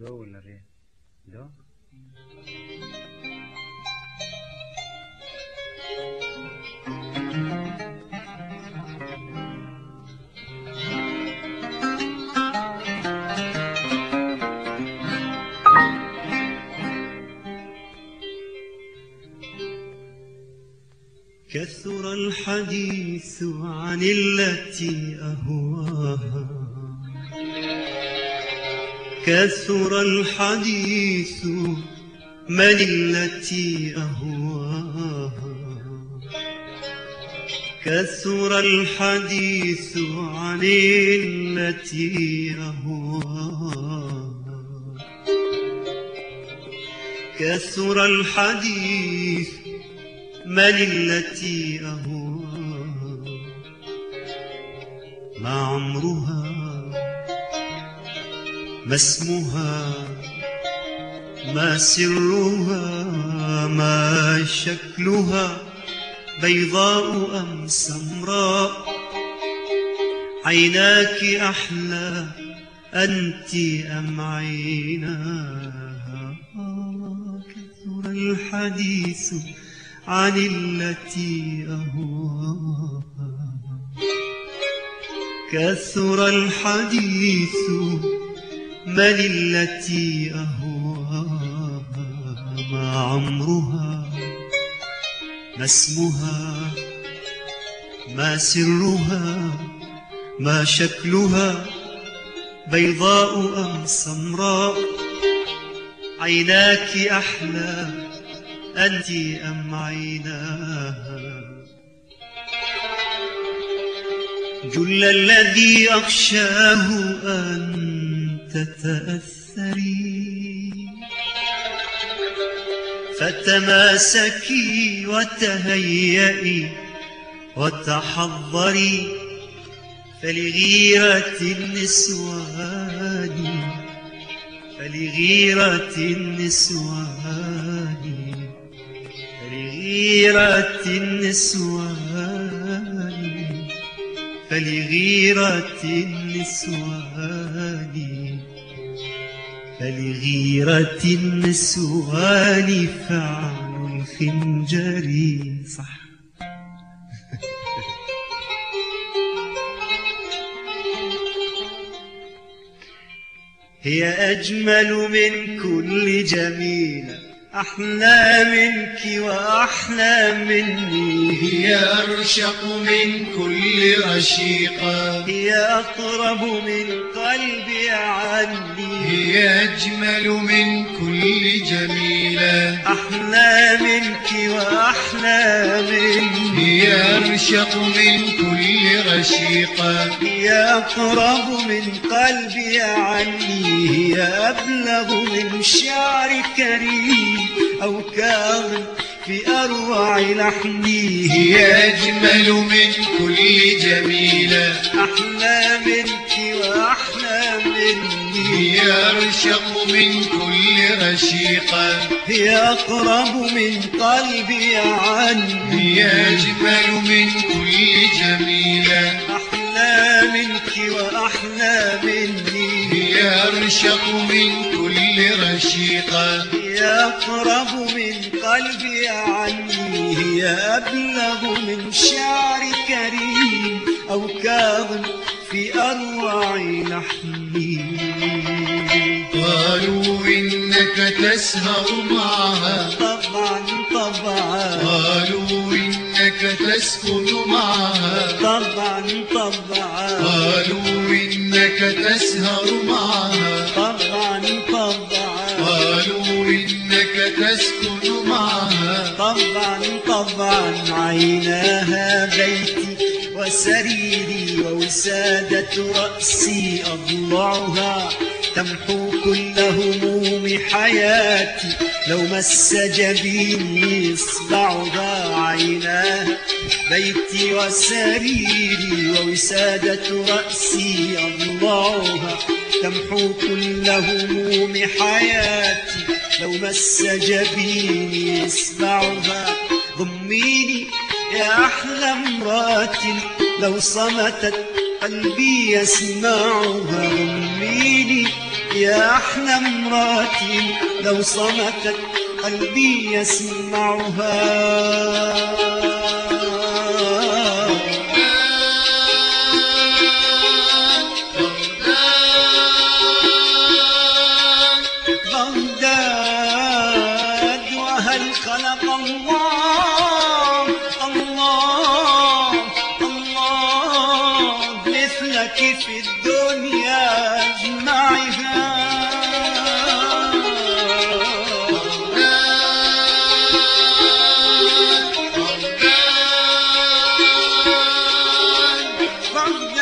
دو ولا ري؟ دو. كثر الحديث عن التي أهواها، كثر الحديث من التي أهواها، كثر الحديث عن التي أهواها، كثر الحديث من التي أهواها، ما عمرها ما اسمها ما سرها ما شكلها، بيضاء أم سمراء، عيناك أحلى أنت أم عيناها، كثر الحديث عن التي أهواها، كثر الحديث من التي أهواها، ما عمرها ما اسمها ما سرها ما شكلها، بيضاء أم سمراء، عيناك أحلى أنت أم عيناها، جل الذي أخشاه أن تتأثري، فتماسكي وتهيئي وتحضري، فلغيرة النسوان فلغيرة النسوان فلغيرة النسوان فلغيرة النسوان فلغيرة النسوان فعل الخنجر. صح. هي أجمل من كل جميلة، أحلى منك وأحلى مني، هي أرشق من كل رشيقة، هي أقرب من قلبي عني، هي أجمل من كل جميلة، أحلى منك وأحلى مني، هي أرشق من كل رشيقة، هي أقرب من قلبي عني، هي أبلغ من شعر كريم أو كاظم في أروع لحني، هي أجمل من كل جميلة، أحلى منك وأحلى مني، هي أرشق من كل رشيقة، هي أقرب من قلبي عني، هي أجمل من كل جميلة، أحلى منك وأحلى مني، هي أرشق من كل رشيقة، هي أقرب من قلبي عني، هي أبلغ من شعر كريم أو كاظم في أروع لحني. قالوا إنك تسهر معها، طبعا طبعا، قالوا إنك تسكن معها، طبعا طبعا، قالوا إنك تسهر معها، طبعا طبعا، قالوا إنك تسكن معها، طبعا طبعا، عيناها بيتي وسريري ووسادة رأسي، أضلعها تمحو كل هموم حياتي، لو مس جبيني إصبعها، عيناها بيتي وسريري ووسادة رأسي، أضلعها تمحو كل هموم حياتي، لو مس جبيني إصبعها، ضميني يا أحلى امرأة لو صمتت قلبي يسمعها، ضميني يا أحلى مراتي لو صمتت قلبي يسمعها. بغداد وهل خلق الله الله الله مثلك في الدنيا اجمعها. بغداد